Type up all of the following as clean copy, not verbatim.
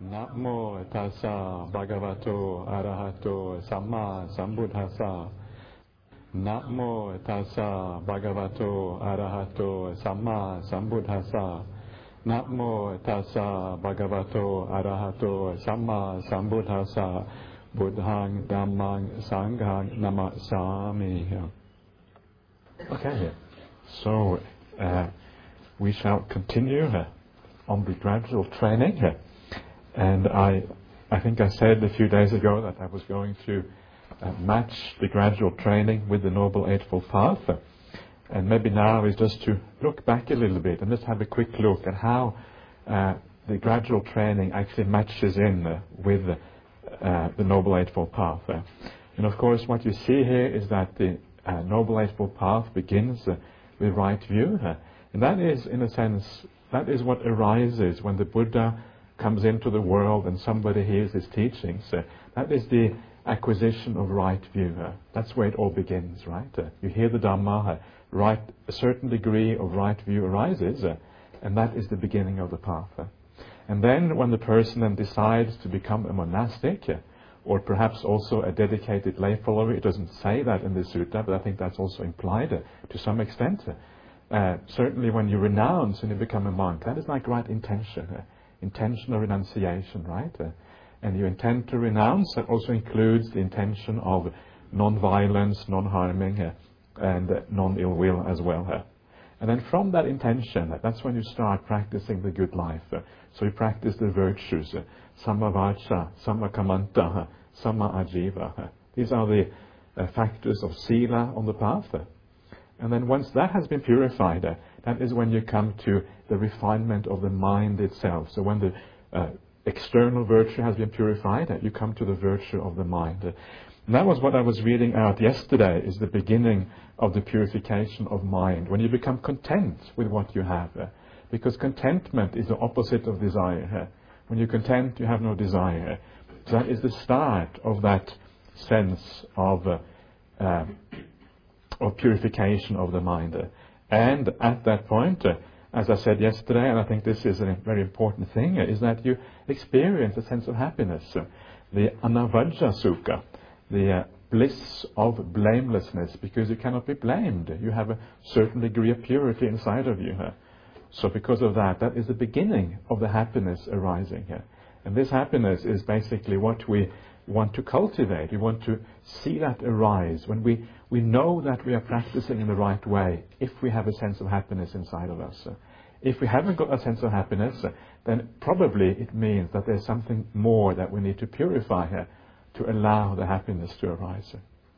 Namo tassa bhagavato arahato samma sambuddhassa. Namo tassa bhagavato arahato samma sambuddhassa. Namo tassa bhagavato arahato samma sambuddhassa. Buddhang dhammang sanghang namasami. Okay, so we shall continue on the gradual training. And I think I said a few days ago that I was going to match the gradual training with the Noble Eightfold Path. And maybe now is just to look back a little bit and just have a quick look at how the gradual training actually matches in with the Noble Eightfold Path. And of course what you see here is that the Noble Eightfold Path begins with right view. And that is, in a sense, that is what arises when the Buddha comes into the world and somebody hears his teachings. That is the acquisition of right view. That's where it all begins, right? You hear the Dhamma, a certain degree of right view arises, and that is the beginning of the path. And then when the person then decides to become a monastic, or perhaps also a dedicated lay follower, it doesn't say that in the sutta, but I think that's also implied to some extent. Certainly when you renounce and you become a monk, that is like right intention. Intention of renunciation, right? And you intend to renounce, that also includes the intention of non-violence, non-harming, and non-ill will as well. And then from that intention, that's when you start practicing the good life. So you practice the virtues, samma vaca, samma kamanta, samma ajiva. These are the factors of sila on the path. And then once that has been purified, that is when you come to the refinement of the mind itself. So when the external virtue has been purified, you come to the virtue of the mind. And that was what I was reading out yesterday, is the beginning of the purification of mind. When you become content with what you have. Because contentment is the opposite of desire. When you're content, you have no desire. So that is the start of that sense of purification of the mind. And at that point, as I said yesterday, and I think this is a very important thing, is that you experience a sense of happiness. The anavajja sukha, the bliss of blamelessness, because you cannot be blamed. You have a certain degree of purity inside of you. So because of that, that is the beginning of the happiness arising here. And this happiness is basically what we want to cultivate. We want to see that arise when we know that we are practicing in the right way, if we have a sense of happiness inside of us. If we haven't got a sense of happiness, then probably it means that there's something more that we need to purify here to allow the happiness to arise.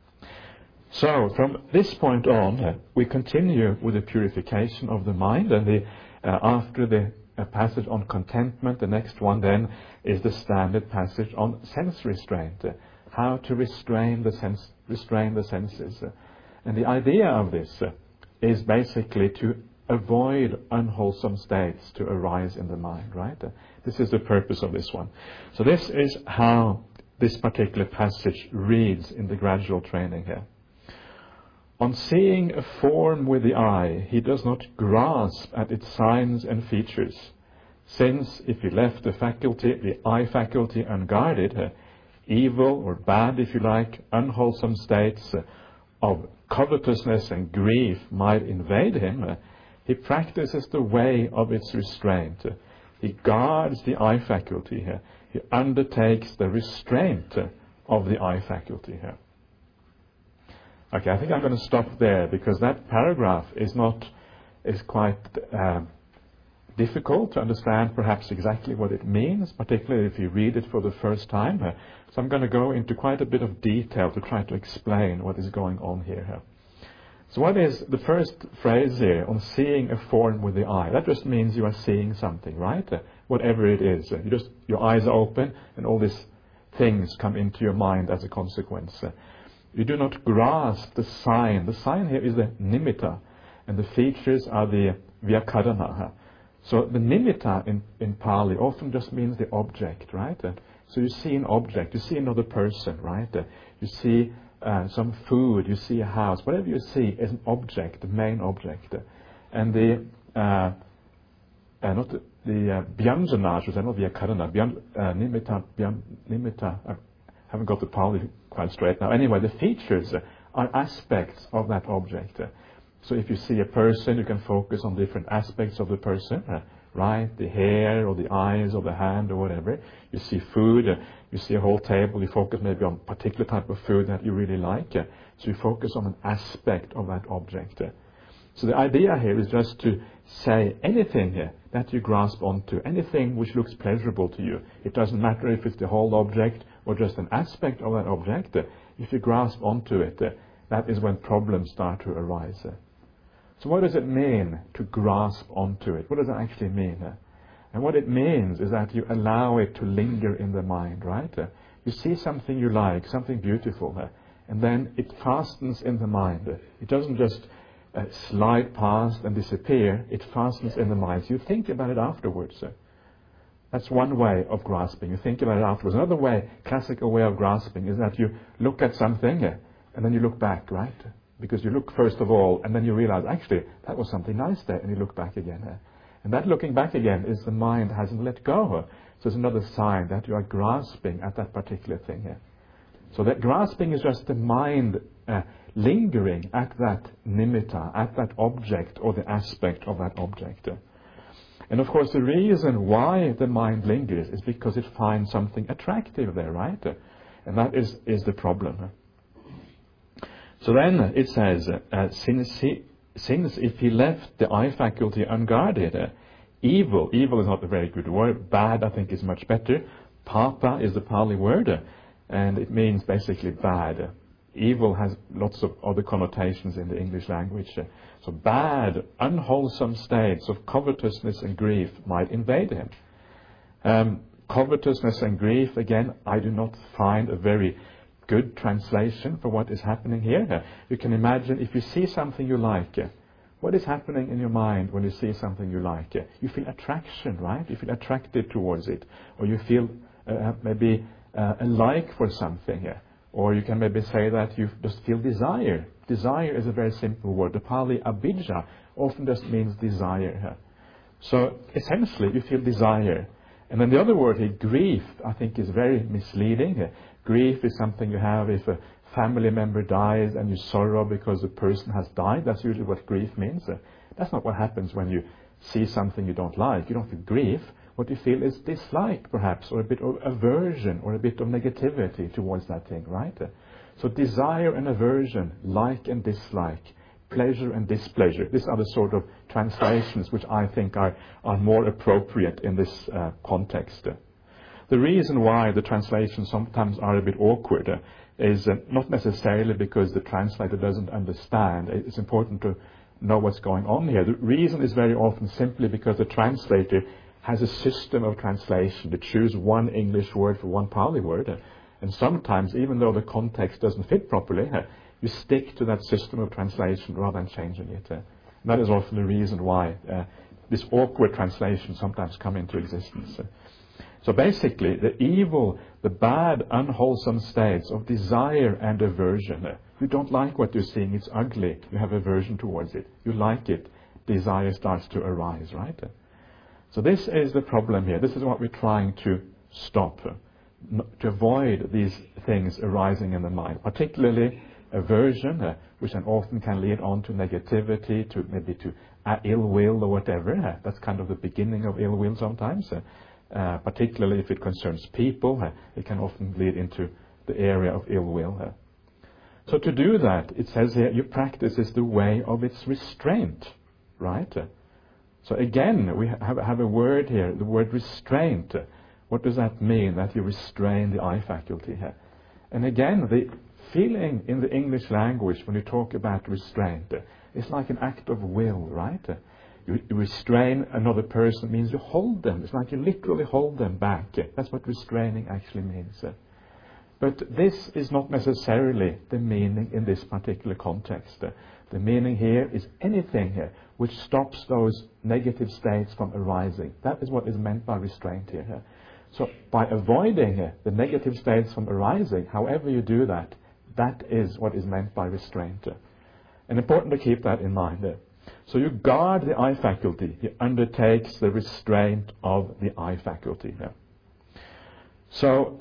So from this point on, we continue with the purification of the mind, and after the passage on contentment, the next one then is the standard passage on sense restraint, how to restrain the senses. And the idea of this is basically to avoid unwholesome states to arise in the mind, right? This is the purpose of this one. So this is how this particular passage reads in the gradual training here. On seeing a form with the eye, he does not grasp at its signs and features, since if he left the eye faculty unguarded, evil or bad, if you like, unwholesome states of covetousness and grief might invade him, he practices the way of its restraint. He guards the eye faculty here. He undertakes the restraint of the eye faculty here. Okay, I think I'm going to stop there, because that paragraph is quite difficult to understand perhaps exactly what it means, particularly if you read it for the first time. So I'm going to go into quite a bit of detail to try to explain what is going on here. So what is the first phrase here, on seeing a form with the eye? That just means you are seeing something, right? Whatever it is. Your eyes are open and all these things come into your mind as a consequence. You do not grasp the sign. The sign here is the nimitta, and the features are the vyakarana. So the nimitta in Pali often just means the object, right? So you see an object, you see another person, right? You see some food, you see a house. Whatever you see is an object, the main object. And Byanjana, which is not Vyakarana, Nimitta, I haven't got the Pali quite straight now. Anyway, the features are aspects of that object. So if you see a person, you can focus on different aspects of the person, right? The hair, or the eyes, or the hand, or whatever. You see food, you see a whole table, you focus maybe on a particular type of food that you really like. So you focus on an aspect of that object. So the idea here is just to say anything that you grasp onto, anything which looks pleasurable to you. It doesn't matter if it's the whole object or just an aspect of that object. If you grasp onto it, that is when problems start to arise. So what does it mean to grasp onto it? What does that actually mean? And what it means is that you allow it to linger in the mind, right? You see something you like, something beautiful, and then it fastens in the mind. It doesn't just slide past and disappear, it fastens in the mind. So you think about it afterwards. That's one way of grasping. You think about it afterwards. Another way, classical way of grasping, is that you look at something and then you look back, right? Because you look first of all and then you realize, actually, that was something nice there, and you look back again. And that looking back again is the mind hasn't let go. So it's another sign that you are grasping at that particular thing. So that grasping is just the mind lingering at that nimitta, at that object or the aspect of that object. And of course the reason why the mind lingers is because it finds something attractive there, right? And that is the problem. So then it says, since if he left the eye faculty unguarded, evil is not a very good word, bad I think is much better. Papa is the Pali word, and it means basically bad. Evil has lots of other connotations in the English language. So bad, unwholesome states of covetousness and grief might invade him. Covetousness and grief, again, I do not find a very good translation for what is happening here. You can imagine if you see something you like, what is happening in your mind when you see something you like? You feel attraction, right? You feel attracted towards it. Or you feel maybe a like for something. Or you can maybe say that you just feel desire. Desire is a very simple word. The Pali abhijja often just means desire. So essentially you feel desire. And then the other word here, grief, I think is very misleading. Grief is something you have if a family member dies and you sorrow because the person has died. That's usually what grief means. That's not what happens when you see something you don't like. You don't feel grief. What you feel is dislike, perhaps, or a bit of aversion, or a bit of negativity towards that thing, right? So desire and aversion, like and dislike, pleasure and displeasure. These are the sort of translations which I think are more appropriate in this context. The reason why the translations sometimes are a bit awkward is not necessarily because the translator doesn't understand. It's important to know what's going on here. The reason is very often simply because the translator has a system of translation to choose one English word for one Pali word. And sometimes, even though the context doesn't fit properly, you stick to that system of translation rather than changing it. And that is often the reason why this awkward translation sometimes come into existence. So basically, the evil, the bad, unwholesome states of desire and aversion. You don't like what you're seeing, it's ugly, you have aversion towards it. You like it, desire starts to arise, right? So this is the problem here. This is what we're trying to stop, to avoid these things arising in the mind, particularly aversion, which then often can lead on to negativity, to maybe to ill will or whatever. That's kind of the beginning of ill will sometimes, particularly if it concerns people. It can often lead into the area of ill will. So to do that, it says here, your practice is the way of its restraint, right? So again, we have a word here, the word restraint. What does that mean, that you restrain the eye faculty here? And again, the feeling in the English language when you talk about restraint is like an act of will, right? You restrain another person means you hold them. It's like you literally hold them back. That's what restraining actually means. But this is not necessarily the meaning in this particular context. The meaning here is anything here which stops those negative states from arising. That is what is meant by restraint here. So by avoiding the negative states from arising, however you do that, that is what is meant by restraint. And important to keep that in mind. So you guard the eye faculty. He undertakes the restraint of the eye faculty. So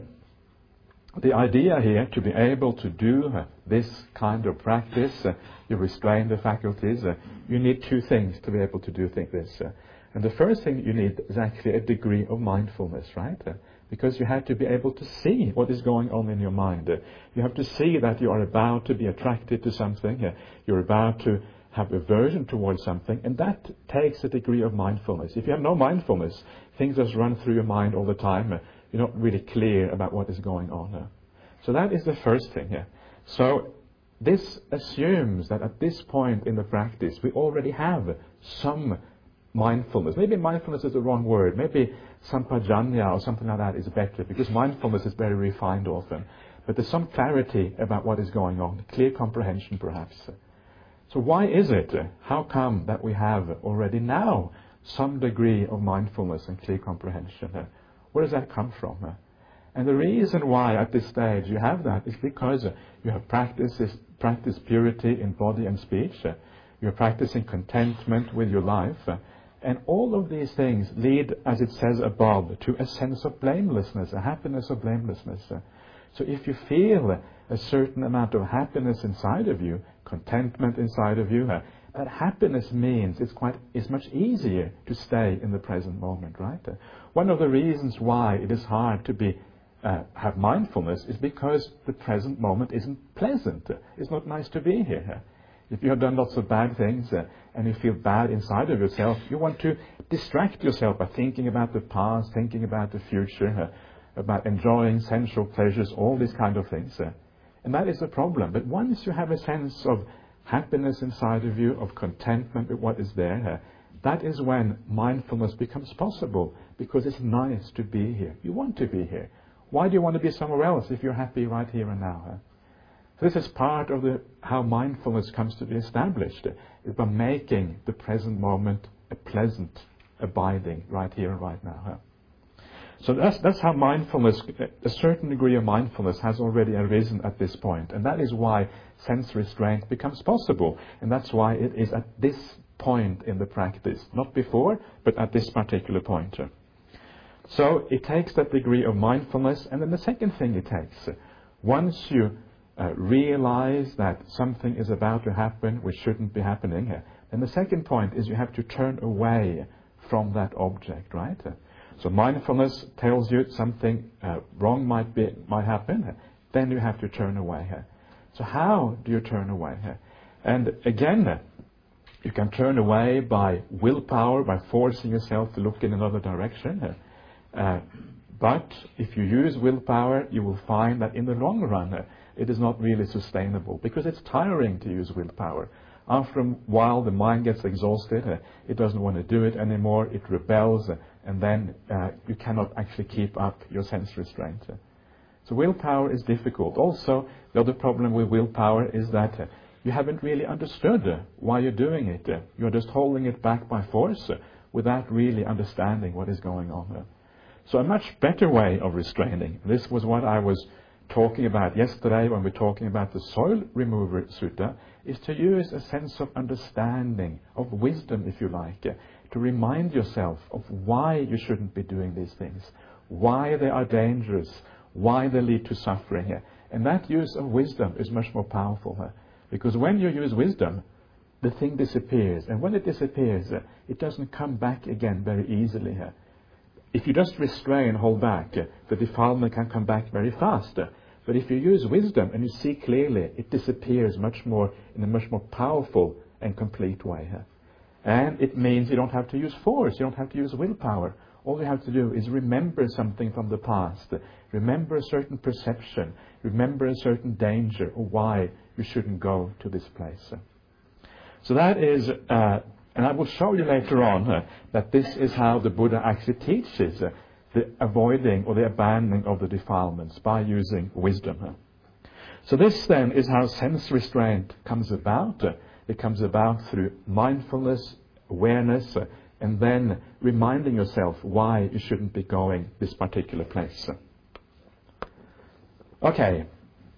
the idea here, to be able to do this kind of practice, you restrain the faculties, you need two things to be able to do this. And the first thing you need is actually a degree of mindfulness, right? Because you have to be able to see what is going on in your mind. You have to see that you are about to be attracted to something, you're about to have aversion towards something, and that takes a degree of mindfulness. If you have no mindfulness, things just run through your mind all the time. You're not really clear about what is going on. So that is the first thing here. So this assumes that at this point in the practice, we already have some mindfulness. Maybe mindfulness is the wrong word. Maybe sampajanya or something like that is better, because mindfulness is very refined often. But there's some clarity about what is going on, clear comprehension perhaps. So why is it? How come that we have already now some degree of mindfulness and clear comprehension? Where does that come from? And the reason why at this stage you have that is because you have practiced purity in body and speech. You're practicing contentment with your life. And all of these things lead, as it says above, to a sense of blamelessness, a happiness of blamelessness. So if you feel a certain amount of happiness inside of you, contentment inside of you, that happiness means it's much easier to stay in the present moment, right? One of the reasons why it is hard to have mindfulness is because the present moment isn't pleasant. It's not nice to be here. If you have done lots of bad things and you feel bad inside of yourself, you want to distract yourself by thinking about the past, thinking about the future, about enjoying sensual pleasures, all these kind of things. And that is a problem. But once you have a sense of happiness inside of you, of contentment with what is there, that is when mindfulness becomes possible, because it's nice to be here. You want to be here. Why do you want to be somewhere else if you're happy right here and now? So this is part of how mindfulness comes to be established, is by making the present moment a pleasant abiding right here and right now. So that's how mindfulness, a certain degree of mindfulness has already arisen at this point. And that is why sense restraint becomes possible. And that's why it is at this point in the practice. Not before, but at this particular point. So it takes that degree of mindfulness. And then the second thing it takes, once you realize that something is about to happen which shouldn't be happening, then the second point is you have to turn away from that object, right? So mindfulness tells you something wrong might happen, then you have to turn away. So how do you turn away? And again, you can turn away by willpower, by forcing yourself to look in another direction. But if you use willpower, you will find that in the long run, it is not really sustainable, because it's tiring to use willpower. After a while, the mind gets exhausted. It doesn't want to do it anymore. It rebels, and then you cannot actually keep up your sense restraint. So willpower is difficult. Also, the other problem with willpower is that you haven't really understood why you're doing it. You're just holding it back by force without really understanding what is going on. So a much better way of restraining, this was what I was talking about yesterday when we're talking about the soil remover sutta, is to use a sense of understanding, of wisdom if you like, to remind yourself of why you shouldn't be doing these things, why they are dangerous, why they lead to suffering. And that use of wisdom is much more powerful, because when you use wisdom, the thing disappears, and when it disappears, it doesn't come back again very easily. If you just restrain, hold back, the defilement can come back very fast. But if you use wisdom and you see clearly, it disappears much more in a much more powerful and complete way. And it means you don't have to use force, you don't have to use willpower. All you have to do is remember something from the past, remember a certain perception, remember a certain danger, or why you shouldn't go to this place. So that is, and I will show you later on that this is how the Buddha actually teaches the avoiding or the abandoning of the defilements by using wisdom. So this then is how sense restraint comes about. It comes about through mindfulness, awareness, and then reminding yourself why you shouldn't be going this particular place. Okay,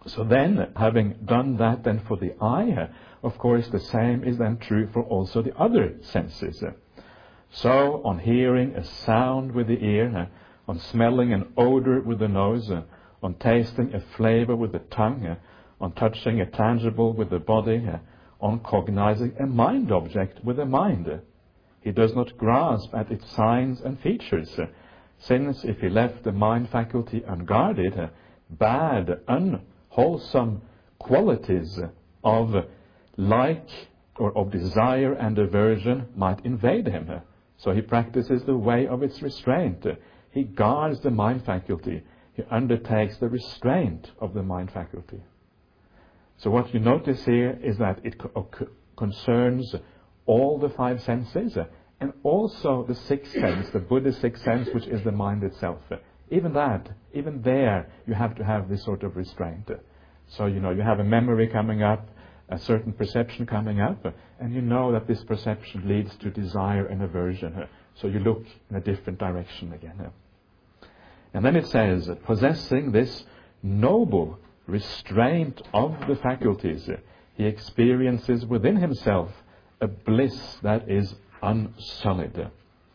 So then, having done that then for the eye, of course the same is then true for also the other senses. So, on hearing a sound with the ear, on smelling an odor with the nose, on tasting a flavor with the tongue, on touching a tangible with the body, on cognizing a mind object with the mind. He does not grasp at its signs and features, since if he left the mind faculty unguarded, bad, unwholesome qualities of like or of desire and aversion might invade him. So he practices the way of its restraint. He guards the mind faculty. He undertakes the restraint of the mind faculty. So what you notice here is that it concerns all the five senses and also the sixth sense, the Buddhist sixth sense, which is the mind itself. Even there, you have to have this sort of restraint. So, you have a memory coming up, a certain perception coming up, and you know that this perception leads to desire and aversion. So you look in a different direction again. And then it says, possessing this noble restraint of the faculties, he experiences within himself a bliss that is unsullied.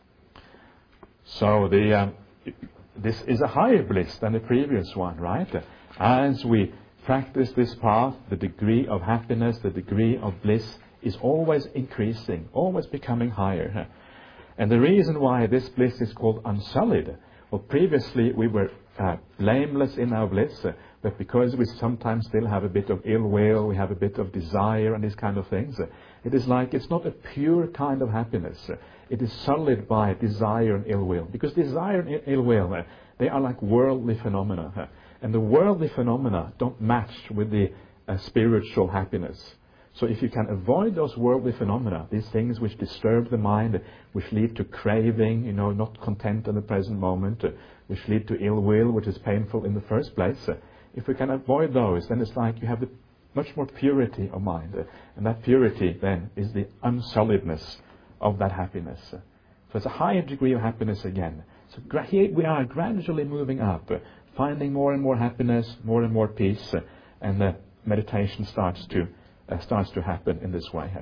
So this is a higher bliss than the previous one, right? As we practice this path, the degree of happiness, the degree of bliss is always increasing, always becoming higher. And the reason why this bliss is called unsullied, well, previously we were blameless in our bliss, but because we sometimes still have a bit of ill will, we have a bit of desire and these kind of things, it is like it's not a pure kind of happiness. It is sullied by desire and ill will. Because desire and ill will, they are like worldly phenomena. And the worldly phenomena don't match with the spiritual happiness. So if you can avoid those worldly phenomena, these things which disturb the mind, which lead to craving, not content in the present moment, which lead to ill will, which is painful in the first place, if we can avoid those, then it's like you have much more purity of mind. And that purity then is the unsulliedness of that happiness. So it's a higher degree of happiness again. So here we are gradually moving up, finding more and more happiness, more and more peace, and the meditation starts to happen in this way.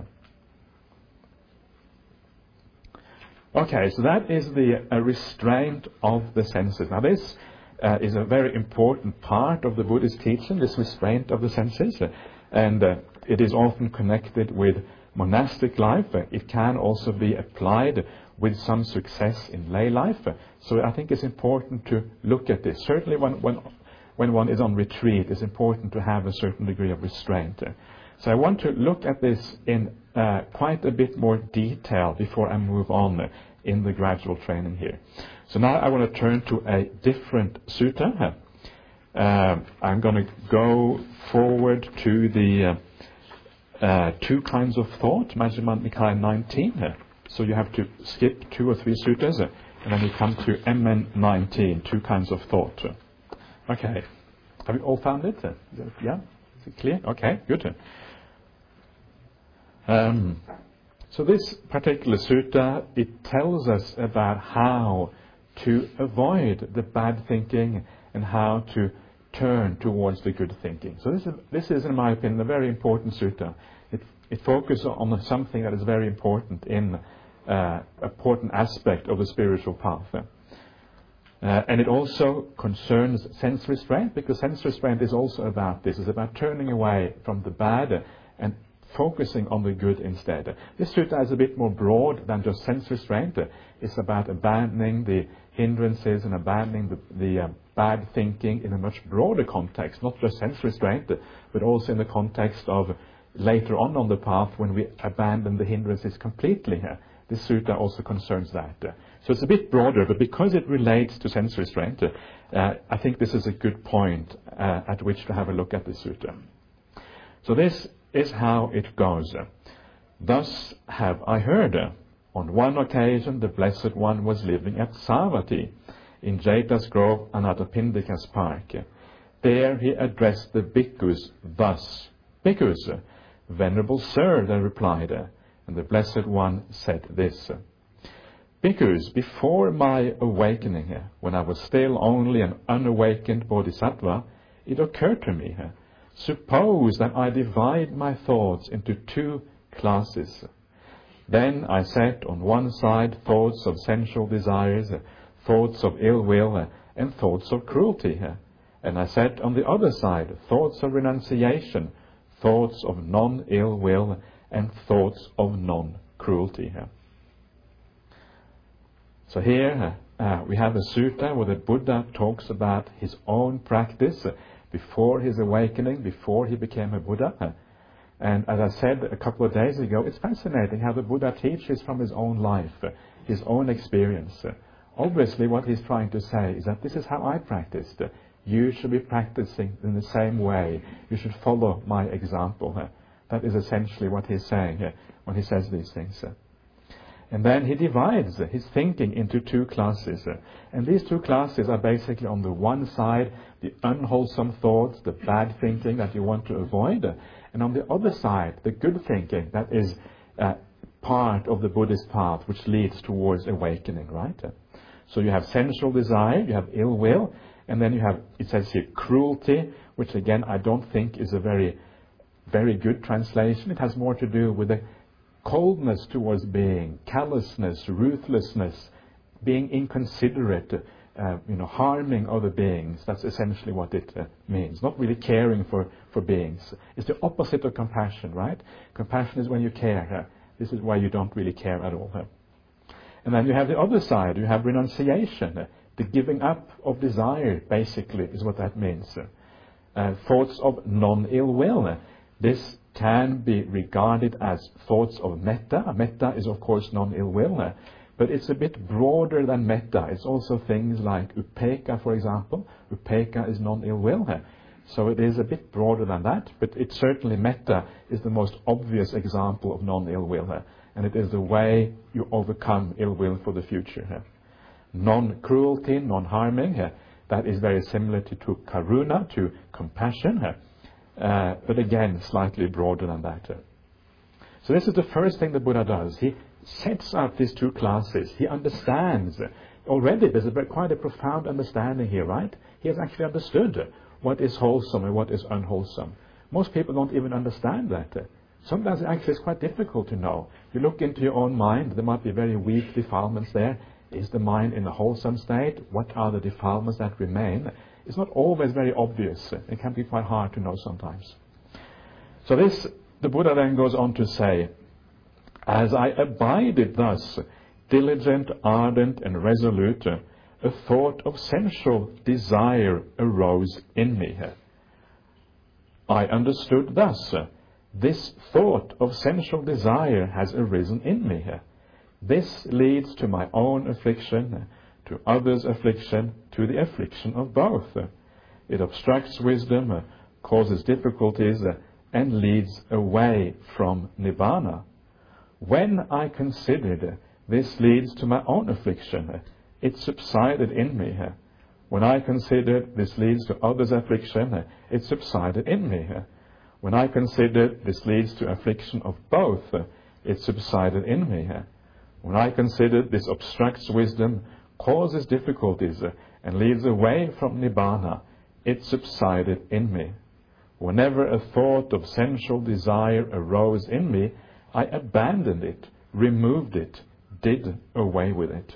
Okay, so that is the restraint of the senses. Now this is a very important part of the Buddhist teaching, this restraint of the senses, and it is often connected with monastic life. It can also be applied with some success in lay life. So I think it's important to look at this. Certainly when one is on retreat, it's important to have a certain degree of restraint. So I want to look at this in quite a bit more detail before I move on in the gradual training here. So now I want to turn to a different sutta. I'm going to go forward to the two kinds of thought, Majjhima Nikaya 19. So you have to skip 2 or 3 suttas, and then you come to MN 19, two kinds of thought. Okay. Have you all found it? Yeah? Is it clear? Okay, good. So this particular sutta, it tells us about how to avoid the bad thinking and how to turn towards the good thinking. So this is, in my opinion, a very important sutta. It focuses on something that is very important in important aspect of the spiritual path. And it also concerns sense restraint, because sense restraint is also about this. It's about turning away from the bad and focusing on the good instead. This sutta is a bit more broad than just sense restraint. It's about abandoning the hindrances and abandoning the bad thinking in a much broader context, not just sense restraint, but also in the context of later on the path when we abandon the hindrances completely. This sutta also concerns that. So it's a bit broader, but because it relates to sense restraint, I think this is a good point at which to have a look at this sutta. So this is how it goes. Thus have I heard. On one occasion the Blessed One was living at Savatthi, in Jeta's Grove, Anathapindika's park. There he addressed the bhikkhus thus. Bhikkhus, Venerable Sir, they replied, and the Blessed One said this. Bhikkhus, before my awakening, when I was still only an unawakened bodhisattva, it occurred to me Suppose that I divide my thoughts into two classes. Then I set on one side thoughts of sensual desires, thoughts of ill will, and thoughts of cruelty. And I set on the other side thoughts of renunciation, thoughts of non-ill will, and thoughts of non-cruelty. So here we have a sutta where the Buddha talks about his own practice before his awakening, before he became a Buddha. And as I said a couple of days ago, it's fascinating how the Buddha teaches from his own life, his own experience. Obviously what he's trying to say is that this is how I practiced. You should be practicing in the same way. You should follow my example. That is essentially what he's saying when he says these things. And then he divides his thinking into two classes. And these two classes are basically on the one side, the unwholesome thoughts, the bad thinking that you want to avoid. And on the other side, the good thinking that is part of the Buddhist path, which leads towards awakening, right? So you have sensual desire, you have ill will, and then you have, it says here, cruelty, which again I don't think is a very, very good translation. It has more to do with the coldness towards being, callousness, ruthlessness, being inconsiderate, harming other beings. That's essentially what it means. Not really caring for beings. It's the opposite of compassion, right? Compassion is when you care. This is why you don't really care at all. And then you have the other side. You have renunciation. The giving up of desire, basically, is what that means. Thoughts of non-ill will. This can be regarded as thoughts of metta. Metta is, of course, non-ill will. But it's a bit broader than metta. It's also things like upekkha, for example. Upekkha is non-ill will. So it is a bit broader than that. But it certainly, metta is the most obvious example of non-ill will. And it is the way you overcome ill will for the future. Non-cruelty, non-harming, that is very similar to karuna, to compassion. But again, slightly broader than that. So this is the first thing the Buddha does. He sets up these two classes. He understands. Already there's quite a profound understanding here, right? He has actually understood what is wholesome and what is unwholesome. Most people don't even understand that. Sometimes actually it's quite difficult to know. You look into your own mind, there might be very weak defilements there. Is the mind in a wholesome state? What are the defilements that remain? It's not always very obvious. It can be quite hard to know sometimes. So this, the Buddha then goes on to say, as I abided thus, diligent, ardent, and resolute, a thought of sensual desire arose in me. I understood thus, this thought of sensual desire has arisen in me. This leads to my own affliction, to others' affliction, to the affliction of both. It obstructs wisdom, causes difficulties, and leads away from Nibbana. When I considered this leads to my own affliction, it subsided in me. When I considered this leads to others' affliction, it subsided in me. When I considered this leads to affliction of both, it subsided in me. When I considered this obstructs wisdom, causes difficulties, and leads away from Nibbana, it subsided in me. Whenever a thought of sensual desire arose in me, I abandoned it, removed it, did away with it.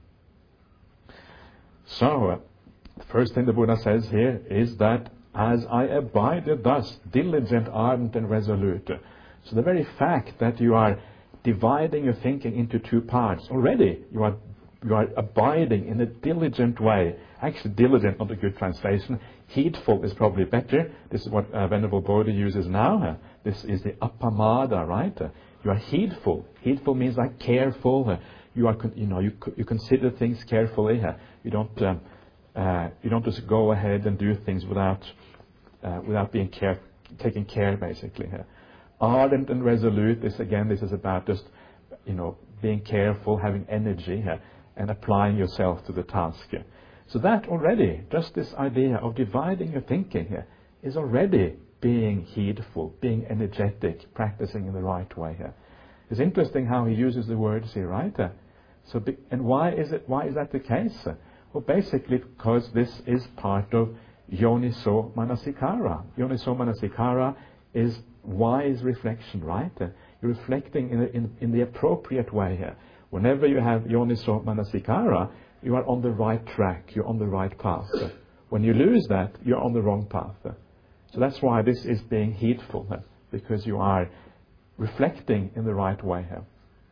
So, the first thing the Buddha says here is that as I abided thus, diligent, ardent, and resolute. So the very fact that you are dividing your thinking into two parts, already you are abiding in a diligent way. Actually, diligent, not a good translation. Heedful is probably better. This is what Venerable Bodhi uses now. This is the appamada, right? You are heedful. Heedful means like careful. You are, you consider things carefully. You don't just go ahead and do things without being taking care, basically. Ardent and resolute is about just, being careful, having energy, and applying yourself to the task. So that already, just this idea of dividing your thinking is already being heedful, being energetic, practicing in the right way. It's interesting how he uses the words here, right? And why is that the case? Well, basically because this is part of Yoniso Manasikara. Yoniso Manasikara is wise reflection, right? You're reflecting in the appropriate way here. Whenever you have Yoniso Manasikara, you are on the right track, you're on the right path. When you lose that, you're on the wrong path. So that's why this is being heedful, because you are reflecting in the right way here.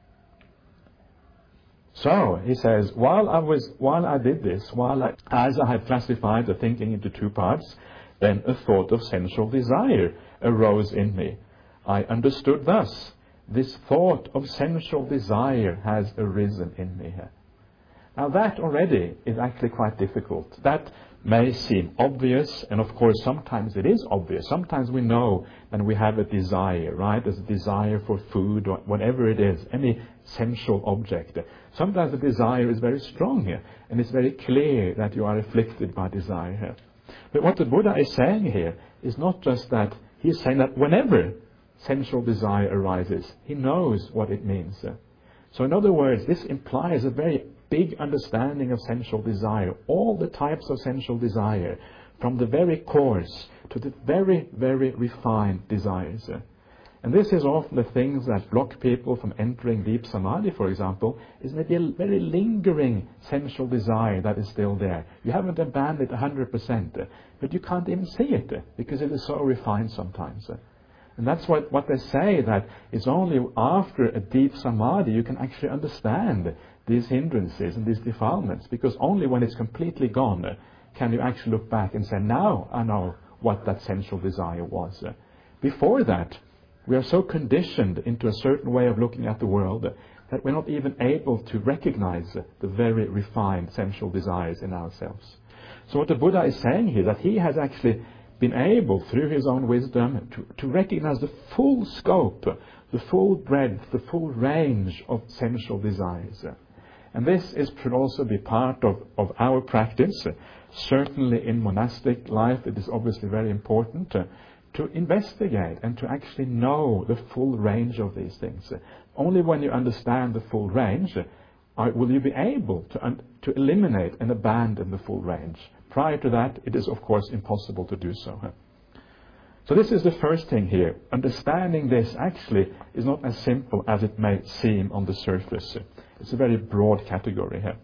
So, he says, while I did this, as I had classified the thinking into two parts, then a thought of sensual desire arose in me. I understood thus, this thought of sensual desire has arisen in me here. Now that already is actually quite difficult. That may seem obvious, and of course sometimes it is obvious. Sometimes we know that we have a desire, right? There's a desire for food or whatever it is, any sensual object. Sometimes the desire is very strong here, and it's very clear that you are afflicted by desire here. But what the Buddha is saying here is not just that. He's saying that whenever sensual desire arises, he knows what it means. So in other words, this implies a very big understanding of sensual desire, all the types of sensual desire, from the very coarse to the very, very refined desires. And this is often the things that block people from entering deep samadhi, for example, is maybe a very lingering sensual desire that is still there. You haven't abandoned it 100%, but you can't even see it because it is so refined sometimes. And that's what they say, that it's only after a deep samadhi you can actually understand these hindrances and these defilements, because only when it's completely gone can you actually look back and say, now I know what that sensual desire was. Before that, we are so conditioned into a certain way of looking at the world that we're not even able to recognize the very refined sensual desires in ourselves. So what the Buddha is saying here, that he has actually been able, through his own wisdom, to recognize the full scope, the full breadth, the full range of sensual desires. And this could also be part of our practice. Certainly in monastic life it is obviously very important to investigate and to actually know the full range of these things. Only when you understand the full range will you be able to eliminate and abandon the full range. Prior to that, it is of course impossible to do so. So this is the first thing here. Understanding this actually is not as simple as it may seem on the surface. It's a very broad category here.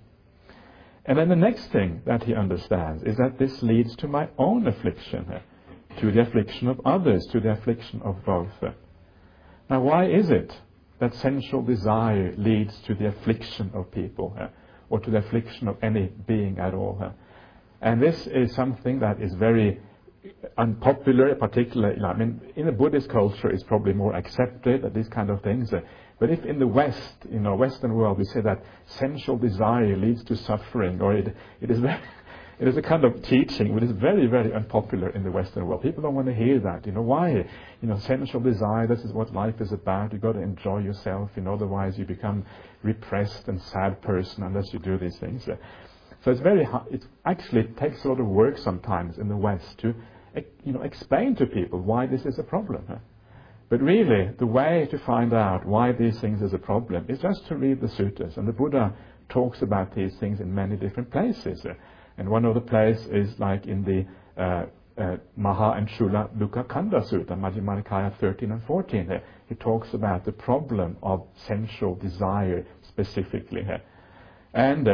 And then the next thing that he understands is that this leads to my own affliction, to the affliction of others, to the affliction of both. Now why is it that sensual desire leads to the affliction of people, or to the affliction of any being at all? And this is something that is very unpopular, particularly, I mean, in the Buddhist culture it's probably more accepted, that these kind of things. But if in the West, Western world, we say that sensual desire leads to suffering, or it is a kind of teaching which is very, very unpopular in the Western world. People don't want to hear that. Why? Sensual desire, this is what life is about. You've got to enjoy yourself. Otherwise you become repressed and sad person unless you do these things. So it's very hard. It actually takes a lot of work sometimes in the West to, explain to people why this is a problem. But really, the way to find out why these things is a problem is just to read the sutras. And the Buddha talks about these things in many different places. And one of the places is like in the Maha and Shula Dukkha Kanda Sutta, Majjhima Nikaya 13 and 14. He talks about the problem of sensual desire specifically. And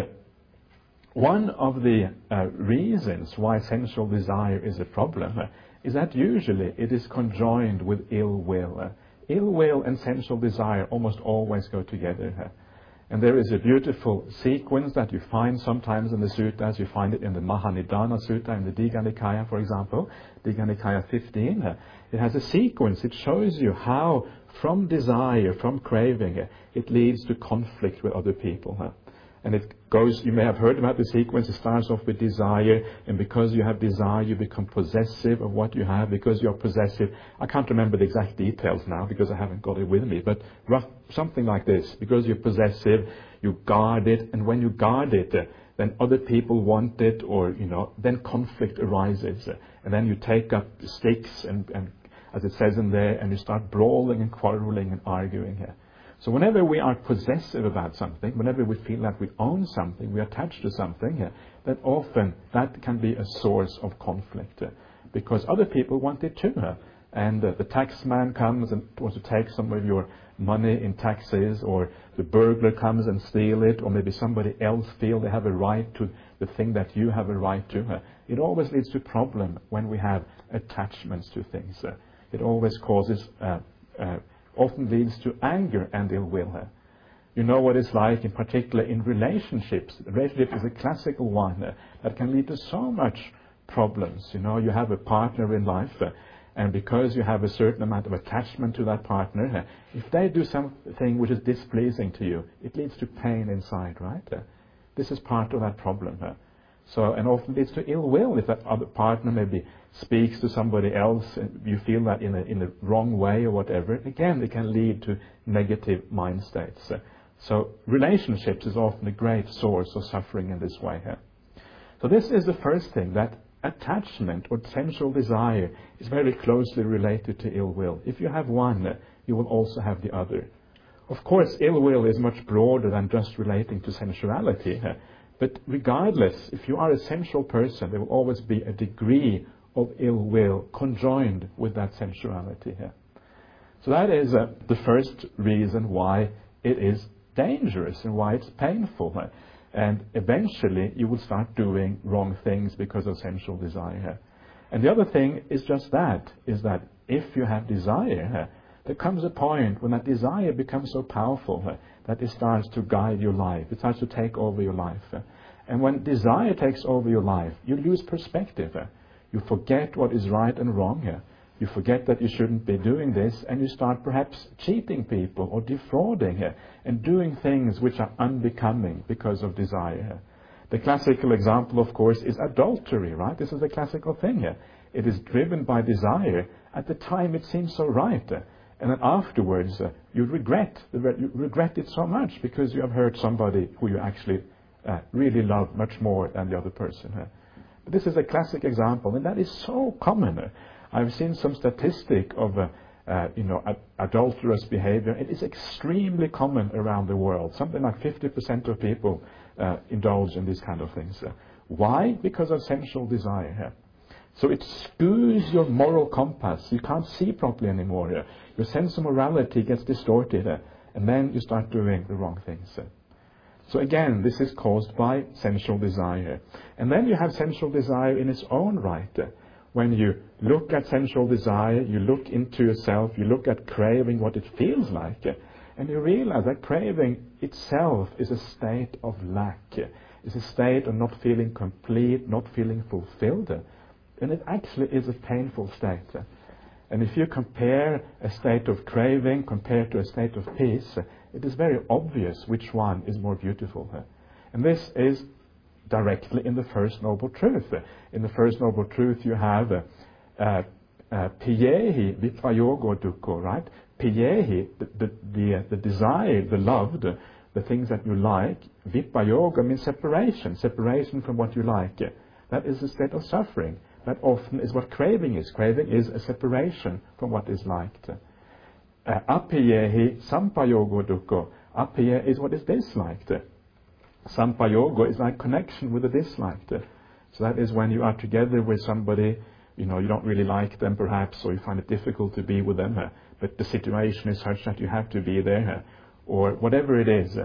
one of the reasons why sensual desire is a problem is that usually it is conjoined with ill will. Ill will and sensual desire almost always go together. And there is a beautiful sequence that you find sometimes in the suttas. You find it in the Mahanidana Sutta, in the Digha Nikaya, for example, Digha Nikaya 15. It has a sequence. It shows you how from desire, from craving, it leads to conflict with other people. And it goes, you may have heard about the sequence, it starts off with desire, and because you have desire, you become possessive of what you have. Because you're possessive, I can't remember the exact details now because I haven't got it with me, but something like this. Because you're possessive, you guard it, and when you guard it, then other people want it, or, then conflict arises. And then you take up sticks, and as it says in there, and you start brawling and quarreling and arguing here. So whenever we are possessive about something, whenever we feel that we own something, we attach to something, that often that can be a source of conflict, because other people want it too. And the tax man comes and wants to take some of your money in taxes, or the burglar comes and steal it, or maybe somebody else feel they have a right to the thing that you have a right to. It always leads to problem when we have attachments to things. It always causes, often leads to anger and ill will. You know what it's like, in particular in relationships. Relationship is a classical one that can lead to so much problems. You know, you have a partner in life, and because you have a certain amount of attachment to that partner, if they do something which is displeasing to you, it leads to pain inside, right? This is part of that problem. So, and often leads to ill will if that other partner maybe speaks to somebody else, and you feel that in a wrong way or whatever. Again, it can lead to negative mind states. So relationships is often a great source of suffering in this way. So this is the first thing, that attachment or sensual desire is very closely related to ill will. If you have one, you will also have the other. Of course, ill will is much broader than just relating to sensuality. But regardless, if you are a sensual person, there will always be a degree of ill will conjoined with that sensuality. So that is the first reason why it is dangerous and why it's painful. And eventually you will start doing wrong things because of sensual desire. And the other thing is just that, is that if you have desire, there comes a point when that desire becomes so powerful that it starts to guide your life. It starts to take over your life. And when desire takes over your life, you lose perspective. You forget what is right and wrong. You forget that you shouldn't be doing this, and you start perhaps cheating people or defrauding and doing things which are unbecoming because of desire. The classical example, of course, is adultery, right? This is a classical thing here. It is driven by desire. At the time it seems so right, and then afterwards you regret it so much because you have hurt somebody who you actually really love much more than the other person. But this is a classic example, and that is so common. I've seen some statistic of adulterous behavior. It is extremely common around the world. Something like 50% of people indulge in these kind of things. Why? Because of sensual desire. So it skews your moral compass. You can't see properly anymore. Your sense of morality gets distorted, and then you start doing the wrong things. So again, this is caused by sensual desire. And then you have sensual desire in its own right. When you look at sensual desire, you look into yourself, you look at craving, what it feels like, and you realize that craving itself is a state of lack. It's a state of not feeling complete, not feeling fulfilled. And it actually is a painful state. And if you compare a state of craving compared to a state of peace, it is very obvious which one is more beautiful. And this is directly in the First Noble Truth. In the First Noble Truth you have piyehi vipayogo dukkho, right? Piyehi, the desire, the loved, the things that you like. Vipayoga means separation from what you like. That is a state of suffering. That often is what craving is. Craving is a separation from what is liked. Apiyehi sampayogo dukkho. Apiye is what is disliked. Sampayoga is like connection with the disliked. So that is when you are together with somebody, you don't really like them perhaps, or you find it difficult to be with them, but the situation is such that you have to be there, or whatever it is,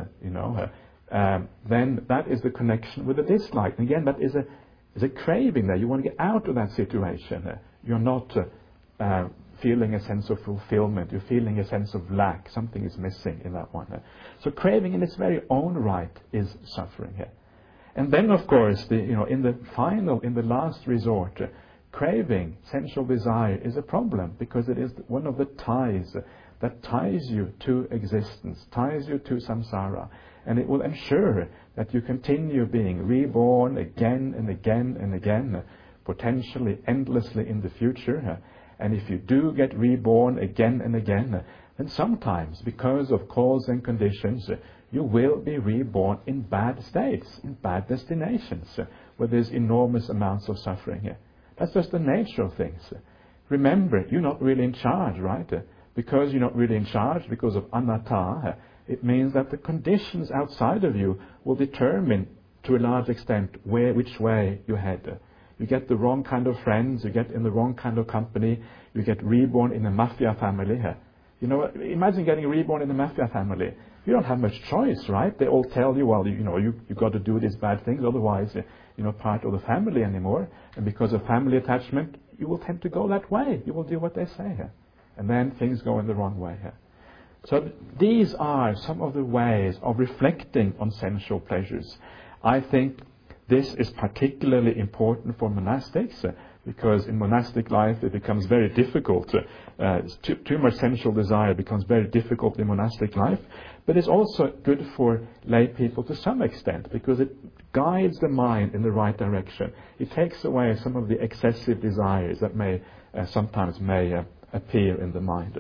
then that is the connection with the disliked. And again, that is a craving there. You want to get out of that situation. You're not feeling a sense of fulfillment. You're feeling a sense of lack. Something is missing in that one. So craving in its very own right is suffering here. And then, of course, in the last resort, craving, sensual desire is a problem because it is one of the ties that ties you to existence, ties you to samsara. And it will ensure that you continue being reborn again and again and again, potentially endlessly in the future. And if you do get reborn again and again, then sometimes, because of cause and conditions, you will be reborn in bad states, in bad destinations, where there's enormous amounts of suffering. That's just the nature of things. Remember, you're not really in charge, right? because you're not really in charge, because of anatta, it means that the conditions outside of you will determine to a large extent which way you head. You get the wrong kind of friends, you get in the wrong kind of company, you get reborn in a mafia family. You know, imagine getting reborn in a mafia family. You don't have much choice, right? They all tell you, well, you've got to do these bad things, otherwise you're not part of the family anymore. And because of family attachment, you will tend to go that way. You will do what they say. And then things go in the wrong way. So these are some of the ways of reflecting on sensual pleasures. I think this is particularly important for monastics, because in monastic life it becomes very difficult. Too much sensual desire becomes very difficult in monastic life. But it's also good for lay people to some extent, because it guides the mind in the right direction. It takes away some of the excessive desires that sometimes may appear in the mind.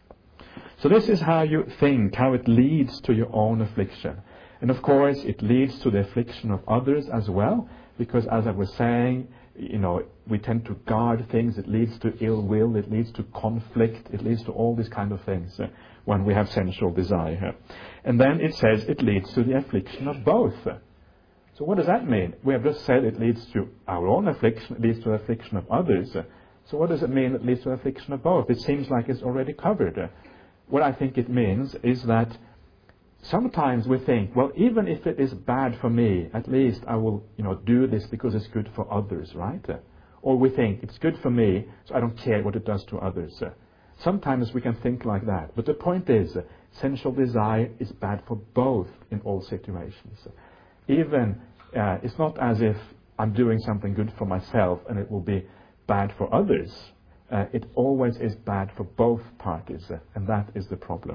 So this is how you think, how it leads to your own affliction. And of course, it leads to the affliction of others as well, because as I was saying, we tend to guard things. It leads to ill will, it leads to conflict, it leads to all these kind of things when we have sensual desire. And then it says it leads to the affliction of both. So what does that mean? We have just said it leads to our own affliction, it leads to the affliction of others. So what does it mean it leads to the affliction of both? It seems like it's already covered. What I think it means is that sometimes we think, well, even if it is bad for me, at least I will, do this because it's good for others, right? Or we think it's good for me, so I don't care what it does to others. Sometimes we can think like that. But the point is, sensual desire is bad for both in all situations. Even, it's not as if I'm doing something good for myself and it will be bad for others. It always is bad for both parties, and that is the problem.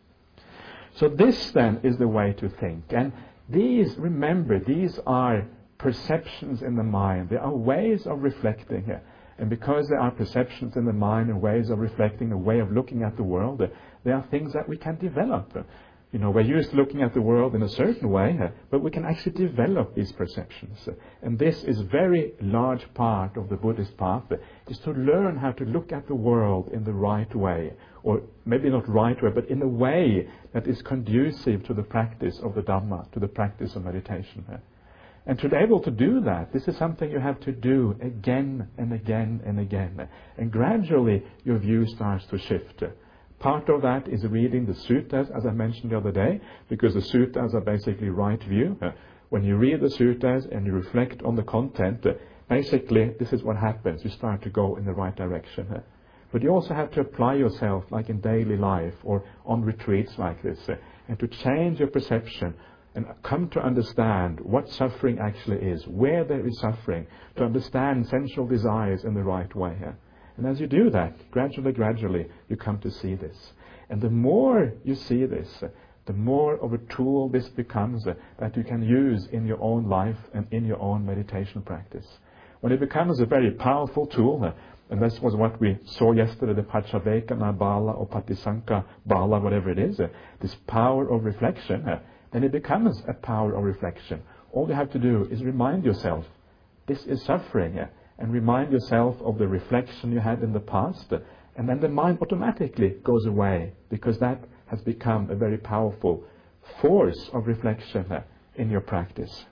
So this then is the way to think. And remember, these are perceptions in the mind. They are ways of reflecting. And because there are perceptions in the mind and ways of reflecting, a way of looking at the world, they are things that we can develop. We're used to looking at the world in a certain way, but we can actually develop these perceptions. And this is a very large part of the Buddhist path, is to learn how to look at the world in the right way. Or maybe not right way, but in a way that is conducive to the practice of the Dhamma, to the practice of meditation. And to be able to do that, this is something you have to do again and again and again. And gradually your view starts to shift. Part of that is reading the suttas, as I mentioned the other day, because the suttas are basically right view. When you read the suttas and you reflect on the content, basically this is what happens. You start to go in the right direction. But you also have to apply yourself, like in daily life or on retreats like this, and to change your perception and come to understand what suffering actually is, where there is suffering, to understand sensual desires in the right way. And as you do that, gradually, you come to see this. And the more you see this, the more of a tool this becomes that you can use in your own life and in your own meditation practice. When it becomes a very powerful tool, and this was what we saw yesterday, the Paccavekkhana Bala or Patisanka Bala, whatever it is, this power of reflection, then it becomes a power of reflection. All you have to do is remind yourself, this is suffering, and remind yourself of the reflection you had in the past, and then the mind automatically goes away, because that has become a very powerful force of reflection in your practice.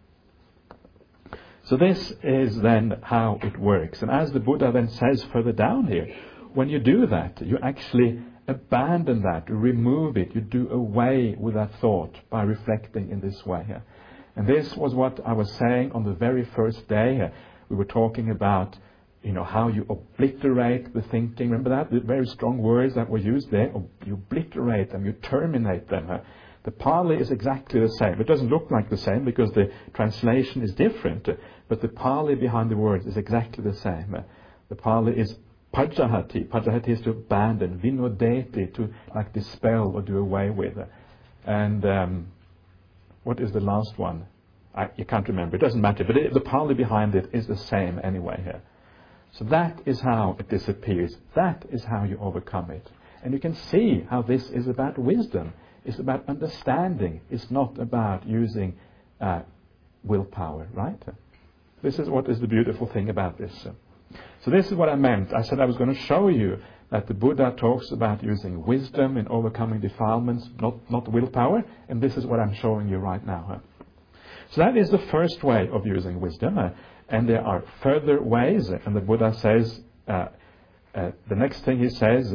So this is then how it works. And as the Buddha then says further down here, when you do that, you actually abandon that, you remove it, you do away with that thought by reflecting in this way. And this was what I was saying on the very first day. We were talking about, how you obliterate the thinking. Remember that? The very strong words that were used there. You obliterate them, you terminate them. The Pali is exactly the same. It doesn't look like the same because the translation is different, but the Pali behind the words is exactly the same. The Pali is pajahati. Pajahati is to abandon. Vinodeti, to dispel or do away with. And what is the last one? You can't remember. It doesn't matter. But the Pali behind it is the same anyway here. So that is how it disappears. That is how you overcome it. And you can see how this is about wisdom. It's about understanding. It's not about using willpower, right? This is what is the beautiful thing about this. So this is what I meant. I said I was going to show you that the Buddha talks about using wisdom in overcoming defilements, not willpower, and this is what I'm showing you right now. So that is the first way of using wisdom, and there are further ways, and the Buddha says, the next thing he says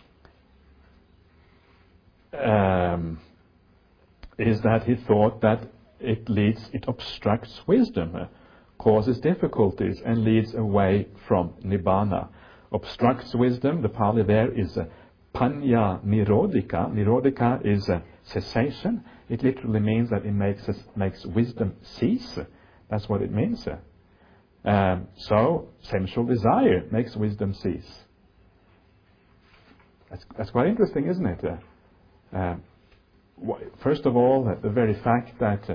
is that he thought that it obstructs wisdom, causes difficulties, and leads away from nibbana. Obstructs wisdom, the Pali there is panya nirodhika. Nirodhika is cessation. It literally means that it makes wisdom cease. That's what it means. So, sensual desire makes wisdom cease. That's quite interesting, isn't it? First of all, the very fact that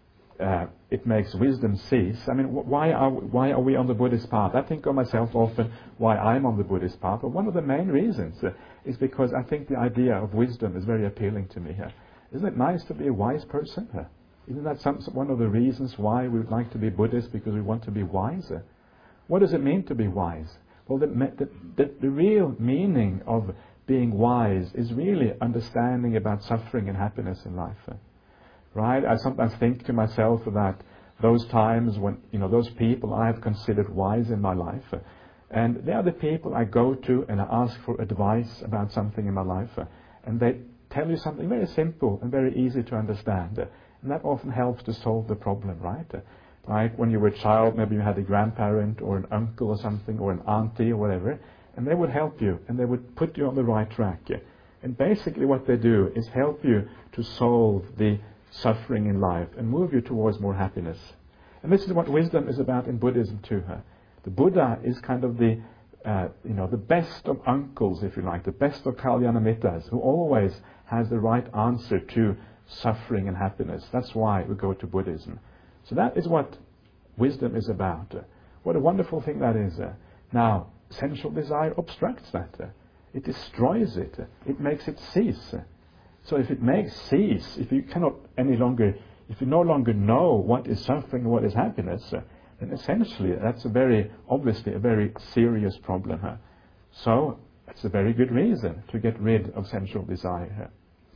it makes wisdom cease. I mean, why are we on the Buddhist path? I think of myself often why I'm on the Buddhist path. But one of the main reasons is because I think the idea of wisdom is very appealing to me. Isn't it nice to be a wise person? Isn't that one of the reasons why we would like to be Buddhist, because we want to be wiser? What does it mean to be wise? Well, the real meaning of being wise is really understanding about suffering and happiness in life. Right? I sometimes think to myself about those times when, those people I have considered wise in my life. And they are the people I go to and I ask for advice about something in my life. And they tell you something very simple and very easy to understand. And that often helps to solve the problem, right? Like when you were a child, maybe you had a grandparent or an uncle or something, or an auntie or whatever, and they would help you and they would put you on the right track. And basically what they do is help you to solve the suffering in life and move you towards more happiness. And this is what wisdom is about in Buddhism too. The Buddha is kind of the best of uncles, if you like, the best of Kalyanamitas, who always has the right answer to suffering and happiness. That's why we go to Buddhism. So that is what wisdom is about. What a wonderful thing that is. Now, sensual desire obstructs that. It destroys it. It makes it cease. So if it makes cease, if you no longer know what is suffering and what is happiness, then essentially that's obviously a very serious problem. So it's a very good reason to get rid of sensual desire.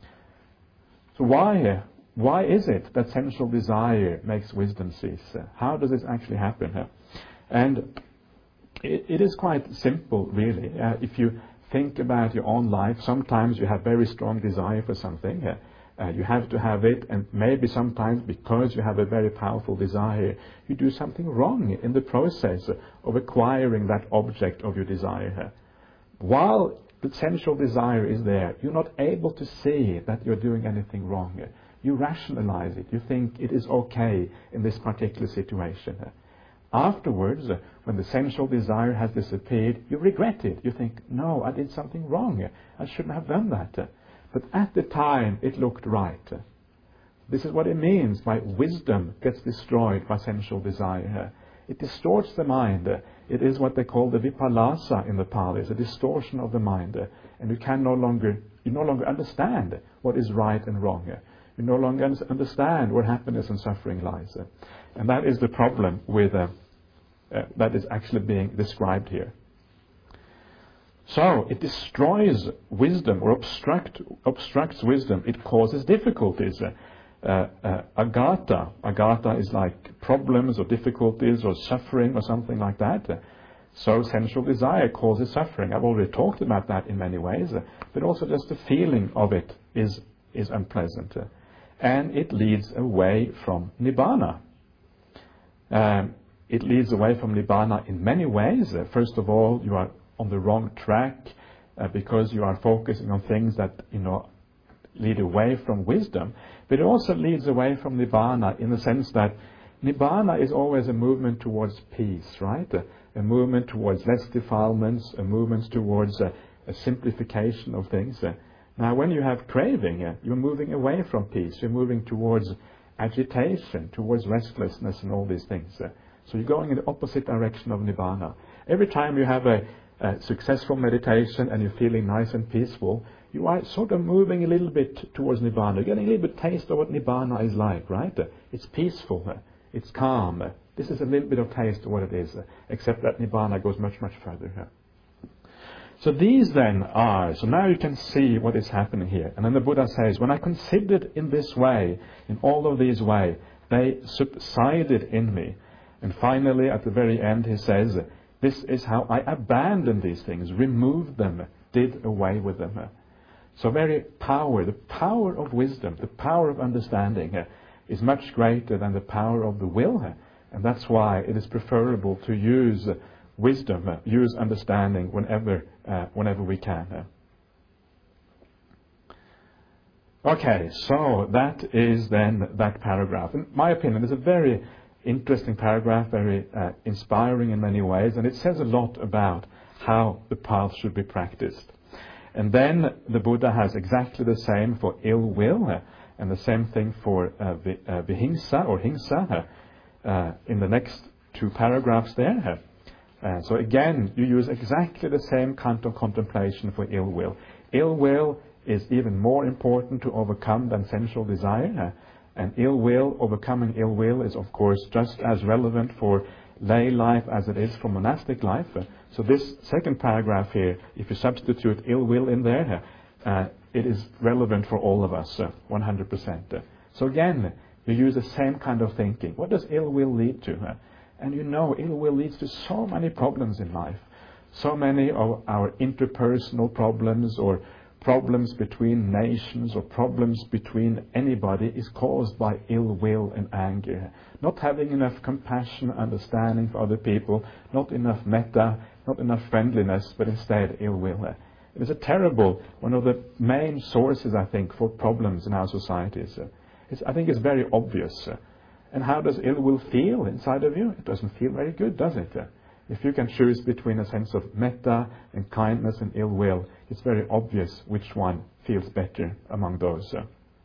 So why is it that sensual desire makes wisdom cease? How does this actually happen? And it is quite simple, really. If you think about your own life, sometimes you have very strong desire for something. You have to have it, and maybe sometimes because you have a very powerful desire, you do something wrong in the process of acquiring that object of your desire. While the sensual desire is there, you're not able to see that you're doing anything wrong. You rationalize it. You think it is okay in this particular situation. Afterwards, when the sensual desire has disappeared, you regret it. You think, no, I did something wrong. I shouldn't have done that. But at the time, it looked right. This is what it means by wisdom gets destroyed by sensual desire. It distorts the mind. It is what they call the vipallasa in the Pali. It's a distortion of the mind. And you no longer understand what is right and wrong. You no longer understand where happiness and suffering lies. And that is the problem with that is actually being described here. So it destroys wisdom or obstructs wisdom. It causes difficulties. Agata is like problems or difficulties or suffering or something like that. So sensual desire causes suffering. I've already talked about that in many ways, but also just the feeling of it is unpleasant. And it leads away from Nibbana. It leads away from Nibbana in many ways. First of all, you are on the wrong track because you are focusing on things that lead away from wisdom. But it also leads away from Nibbana in the sense that Nibbana is always a movement towards peace, right? A movement towards less defilements, a movement towards a simplification of things. Now, when you have craving, you're moving away from peace. You're moving towards agitation, towards restlessness and all these things. So you're going in the opposite direction of Nibbana. Every time you have a successful meditation and you're feeling nice and peaceful, you are sort of moving a little bit towards Nibbana. You're getting a little bit taste of what Nibbana is like, right? It's peaceful. It's calm. This is a little bit of taste of what it is, except that Nibbana goes much, much further. So these then are, so now you can see what is happening here. And then the Buddha says, when I considered in this way, in all of these ways, they subsided in me. And finally, at the very end, he says, this is how I abandoned these things, removed them, did away with them. So the power of wisdom, the power of understanding is much greater than the power of the will. And that's why it is preferable to use wisdom, use understanding whenever we can. Okay, so that is then that paragraph. In my opinion, it's a very interesting paragraph, very inspiring in many ways, and it says a lot about how the path should be practiced. And then the Buddha has exactly the same for ill will, and the same thing for vihingsa or hingsa in the next two paragraphs there. So again, you use exactly the same kind of contemplation for ill will. Ill will is even more important to overcome than sensual desire. And overcoming ill will is of course just as relevant for lay life as it is for monastic life. So this second paragraph here, if you substitute ill will in there, it is relevant for all of us, 100%. So again, you use the same kind of thinking. What does ill will lead to? And you know, ill will leads to so many problems in life. So many of our interpersonal problems or problems between nations or problems between anybody is caused by ill will and anger. Not having enough compassion, understanding for other people, not enough metta, not enough friendliness, but instead ill will. It is a terrible, one of the main sources, I think, for problems in our societies. I think it's very obvious. And how does ill will feel inside of you? It doesn't feel very good, does it? If you can choose between a sense of metta and kindness and ill will, it's very obvious which one feels better among those.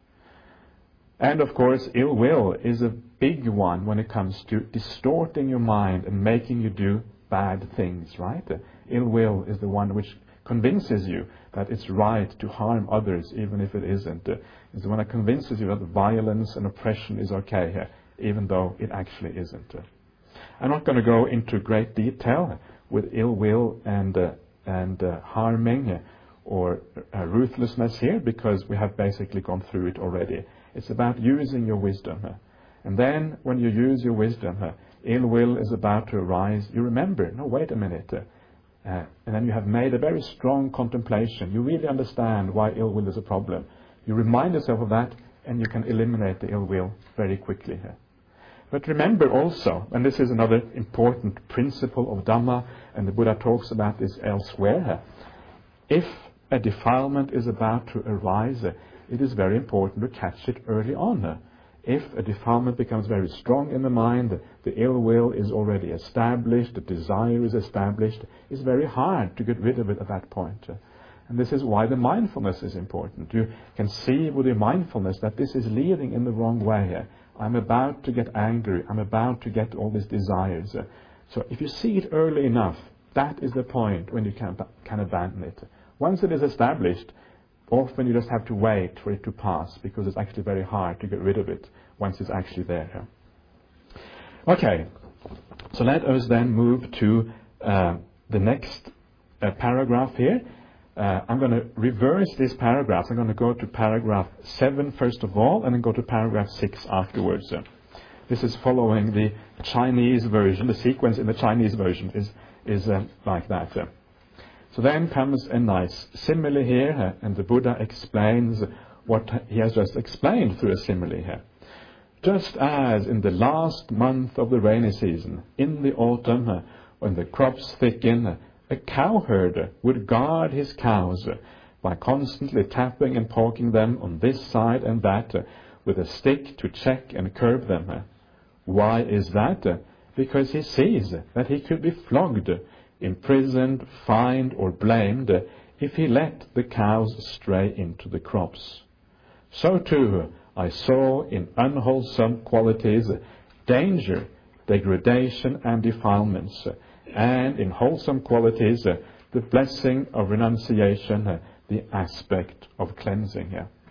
And of course, ill will is a big one when it comes to distorting your mind and making you do bad things, right? Ill will is the one which convinces you that it's right to harm others even if it isn't. It's the one that convinces you that violence and oppression is okay, even though it actually isn't. I'm not going to go into great detail with ill will and harming or ruthlessness here, because we have basically gone through it already. It's about using your wisdom. And then when you use your wisdom, ill will is about to arise. You remember, no, wait a minute. And then you have made a very strong contemplation. You really understand why ill will is a problem. You remind yourself of that, and you can eliminate the ill will very quickly. But remember also, and this is another important principle of Dhamma, and the Buddha talks about this elsewhere, if a defilement is about to arise, it is very important to catch it early on. If a defilement becomes very strong in the mind, the ill will is already established, the desire is established, it's very hard to get rid of it at that point. And this is why the mindfulness is important. You can see with your mindfulness that this is leading in the wrong way. I'm about to get angry. I'm about to get all these desires. So if you see it early enough, that is the point when you can abandon it. Once it is established, often you just have to wait for it to pass, because it's actually very hard to get rid of it once it's actually there. Okay, so let us then move to the next paragraph here. I'm going to reverse these paragraphs. I'm going to go to paragraph 7 first of all, and then go to paragraph 6 afterwards. This is following the Chinese version. The sequence in the Chinese version is like that. So then comes a nice simile here, and the Buddha explains what he has just explained through a simile here. Just as in the last month of the rainy season, in the autumn, when the crops thicken, a cowherd would guard his cows by constantly tapping and poking them on this side and that with a stick to check and curb them. Why is that? Because he sees that he could be flogged, imprisoned, fined or blamed if he let the cows stray into the crops. So too I saw in unwholesome qualities danger, degradation and defilements, and in wholesome qualities the blessing of renunciation, the aspect of cleansing.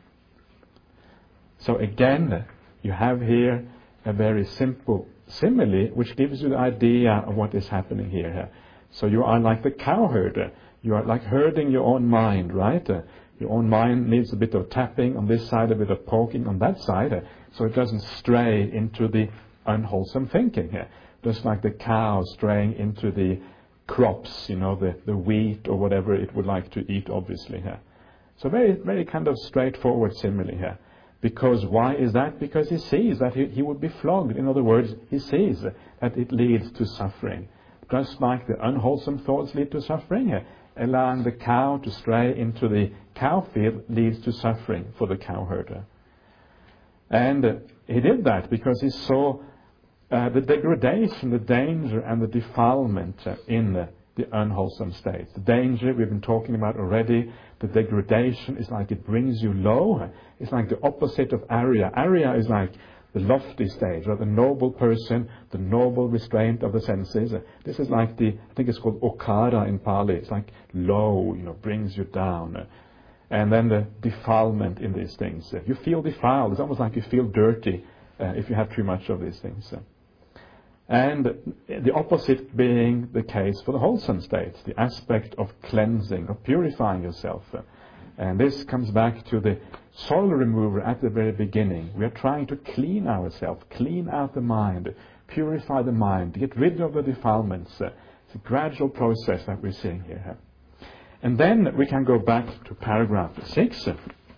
So again, you have here a very simple simile which gives you the idea of what is happening here. So you are like the cowherd. You are like herding your own mind, right? Your own mind needs a bit of tapping on this side, a bit of poking on that side, so it doesn't stray into the unwholesome thinking. Just like the cow straying into the crops, the wheat or whatever it would like to eat, obviously. So very, very kind of straightforward simile here. Because why is that? Because he sees that he would be flogged. In other words, he sees that it leads to suffering. Just like the unwholesome thoughts lead to suffering, allowing the cow to stray into the cow field leads to suffering for the cow herder. And he did that because he saw the degradation, the danger and the defilement in the unwholesome states. The danger we've been talking about already, the degradation is like it brings you low. It's like the opposite of arya. Arya is like the lofty stage, or the noble person, the noble restraint of the senses. This is like I think it's called okara in Pali. It's like low, brings you down. And then the defilement in these things. You feel defiled. It's almost like you feel dirty if you have too much of these things. And the opposite being the case for the wholesome states, the aspect of cleansing, of purifying yourself. And this comes back to the soil remover at the very beginning. We are trying to clean ourselves, clean out the mind, purify the mind, get rid of the defilements. It's a gradual process that we're seeing here. And then we can go back to paragraph 6.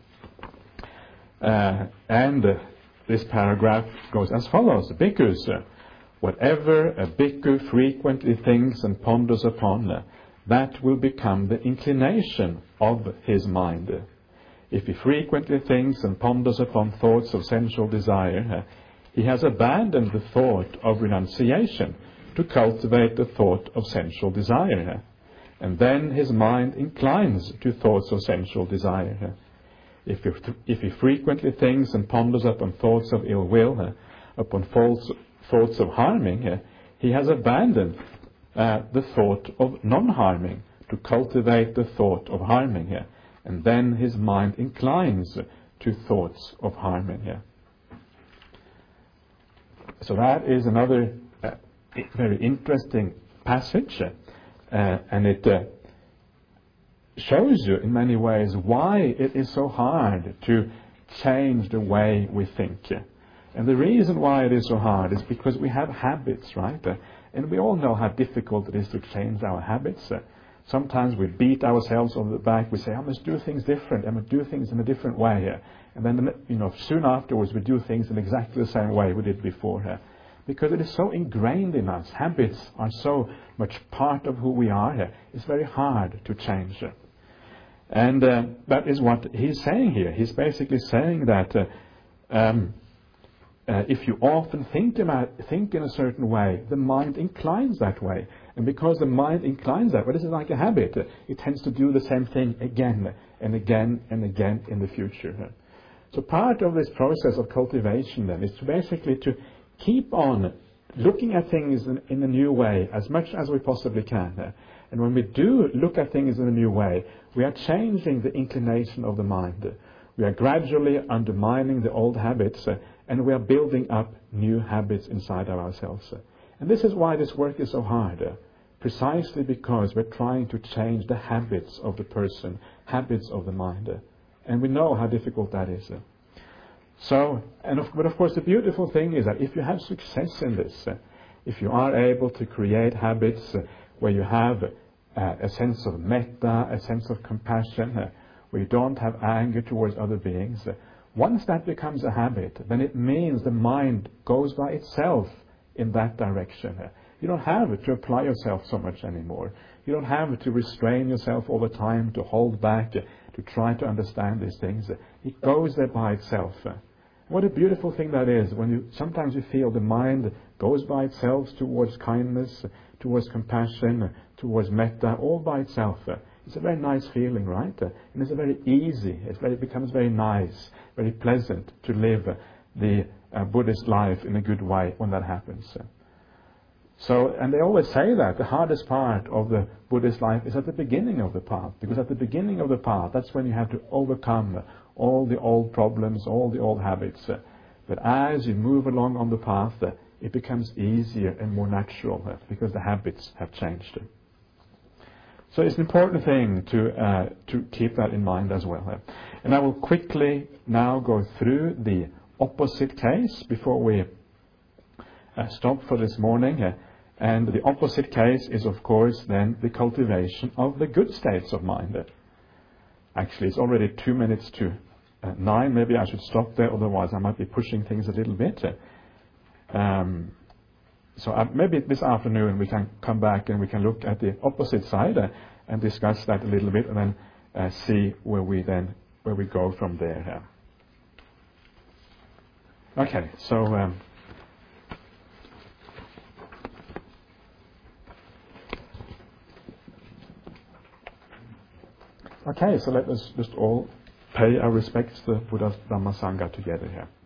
And this paragraph goes as follows. Bhikkhus, whatever a bhikkhu frequently thinks and ponders upon, that will become the inclination of his mind. If he frequently thinks and ponders upon thoughts of sensual desire, he has abandoned the thought of renunciation to cultivate the thought of sensual desire. And then his mind inclines to thoughts of sensual desire. If he frequently thinks and ponders upon thoughts of ill will, upon false thoughts of harming, he has abandoned the thought of non-harming to cultivate the thought of harming. And then his mind inclines to thoughts of harming. So that is another very interesting passage. And it shows you in many ways why it is so hard to change the way we think. And the reason why it is so hard is because we have habits, right? And we all know how difficult it is to change our habits. Sometimes we beat ourselves on the back. We say, I must do things different. I must do things in a different way. And then, soon afterwards we do things in exactly the same way we did before. Because it is so ingrained in us. Habits are so much part of who we are. It's very hard to change. And that is what he's saying here. He's basically saying that if you often think in a certain way, the mind inclines that way. And because the mind inclines that way, this is like a habit. It tends to do the same thing again and again and again in the future. So part of this process of cultivation then is to basically to keep on looking at things in a new way as much as we possibly can. And when we do look at things in a new way, we are changing the inclination of the mind. We are gradually undermining the old habits and we are building up new habits inside of ourselves. And this is why this work is so hard. Precisely because we're trying to change the habits of the person, habits of the mind. And we know how difficult that is. But of course the beautiful thing is that if you have success in this, if you are able to create habits where you have a sense of metta, a sense of compassion, where you don't have anger towards other beings, once that becomes a habit, then it means the mind goes by itself in that direction. You don't have to apply yourself so much anymore. You don't have to restrain yourself all the time, to hold back, to try to understand these things. It goes there by itself. What a beautiful thing that is when sometimes you feel the mind goes by itself towards kindness, towards compassion, towards metta, all by itself. It's a very nice feeling, right? And it's very easy. It becomes very nice, very pleasant to live the Buddhist life in a good way when that happens. And they always say that the hardest part of the Buddhist life is at the beginning of the path, because at the beginning of the path, that's when you have to overcome all the old problems, all the old habits. But as you move along on the path, it becomes easier and more natural because the habits have changed. So it's an important thing to keep that in mind as well. And I will quickly now go through the opposite case before we stop for this morning. And the opposite case is, of course, then the cultivation of the good states of mind. Actually, it's already 2 minutes to 9. Maybe I should stop there, otherwise I might be pushing things a little bit. So maybe this afternoon we can come back and we can look at the opposite side and discuss that a little bit, and then see where we go from there. Okay, so let us just all pay our respects to Buddha's Dhamma Sangha together here.